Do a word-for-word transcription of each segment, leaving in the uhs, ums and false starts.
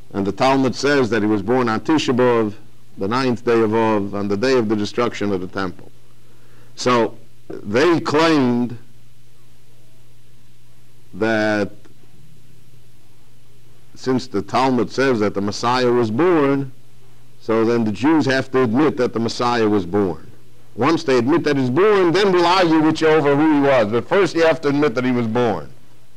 And the Talmud says that he was born on Tisha B'Av, the ninth day of Av, on the day of the destruction of the temple. So they claimed that since the Talmud says that the Messiah was born, so then the Jews have to admit that the Messiah was born. Once they admit that he's born, then we'll argue with you over who he was. But first you have to admit that he was born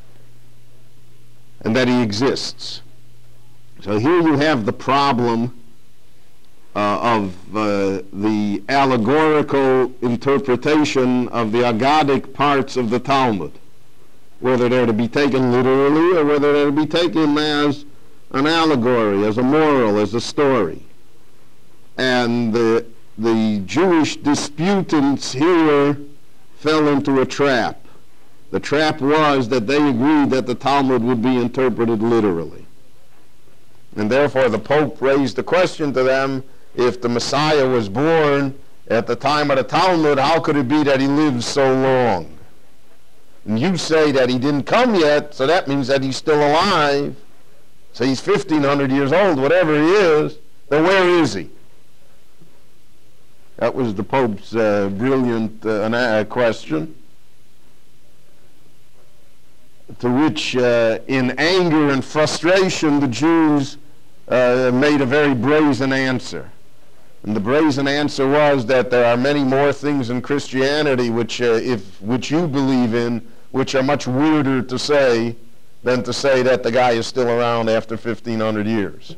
and that he exists. So here you have the problem uh, of uh, the allegorical interpretation of the Aggadic parts of the Talmud, whether they're to be taken literally or whether they're to be taken as an allegory, as a moral, as a story. And the, the Jewish disputants here fell into a trap. The trap was that they agreed that the Talmud would be interpreted literally. And therefore the Pope raised the question to them, if the Messiah was born at the time of the Talmud, how could it be that he lived so long? And you say that he didn't come yet, so that means that he's still alive. So he's fifteen hundred years old, whatever he is. Then where is he? That was the Pope's uh, brilliant uh, question, to which uh, in anger and frustration the Jews uh, made a very brazen answer. And the brazen answer was that there are many more things in Christianity which, uh, if, which you believe in, which are much weirder to say than to say that the guy is still around after fifteen hundred years.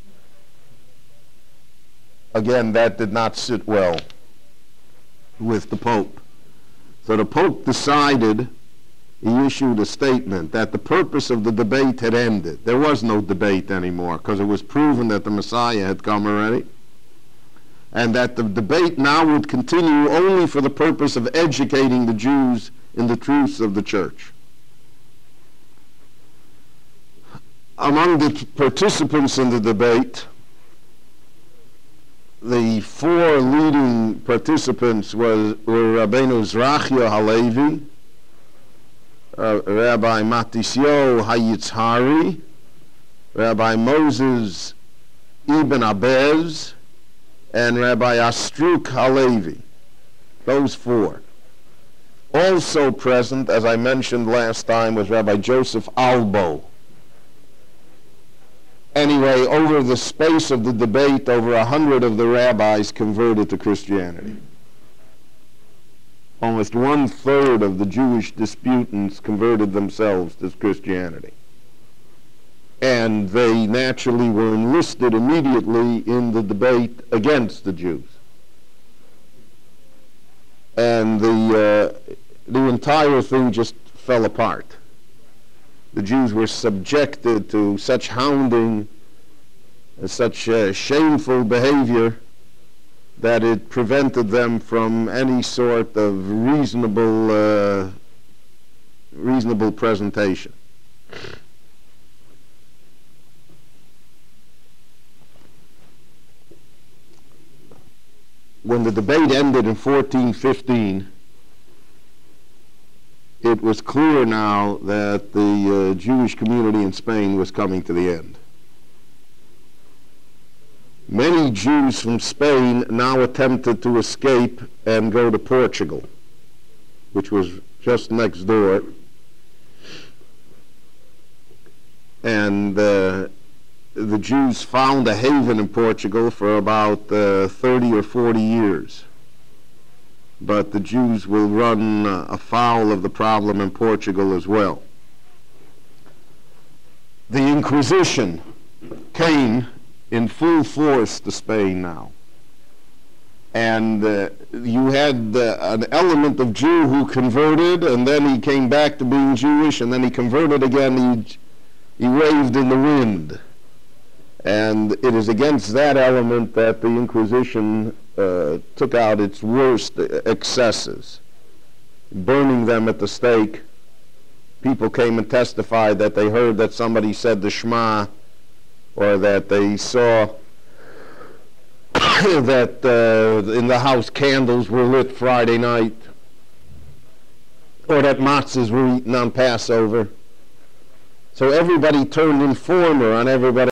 Again, that did not sit well with the Pope. So the Pope decided, he issued a statement that the purpose of the debate had ended. There was no debate anymore because it was proven that the Messiah had come already, and that the debate now would continue only for the purpose of educating the Jews in the truths of the church. Among the participants in the debate, the four leading participants was, were Rabbeinu Zrachia Halevi, uh, Rabbi Matisyo Hayitzhari, Rabbi Moses Ibn Abez, and Rabbi Astruk Halevi. Those four. Also present, as I mentioned last time, was Rabbi Joseph Albo. Anyway, over the space of the debate, over a hundred of the rabbis converted to Christianity. Almost one-third of the Jewish disputants converted themselves to Christianity. And they naturally were enlisted immediately in the debate against the Jews. And the, uh, the entire thing just fell apart. The Jews were subjected to such hounding, uh, such uh, shameful behavior, that it prevented them from any sort of reasonable, uh, reasonable presentation. When the debate ended in fourteen fifteen, it was clear now that the uh, Jewish community in Spain was coming to the end. Many Jews from Spain now attempted to escape and go to Portugal, which was just next door. And uh, the Jews found a haven in Portugal for about uh, thirty or forty years. But the Jews will run uh, afoul of the problem in Portugal as well. The Inquisition came in full force to Spain now. And uh, you had uh, an element of Jew who converted, and then he came back to being Jewish, and then he converted again. He, he waved in the wind. And it is against that element that the Inquisition uh, took out its worst excesses, burning them at the stake. People came and testified that they heard that somebody said the Shema, or that they saw that uh, in the house candles were lit Friday night, or that matzahs were eaten on Passover. So everybody turned informer on everybody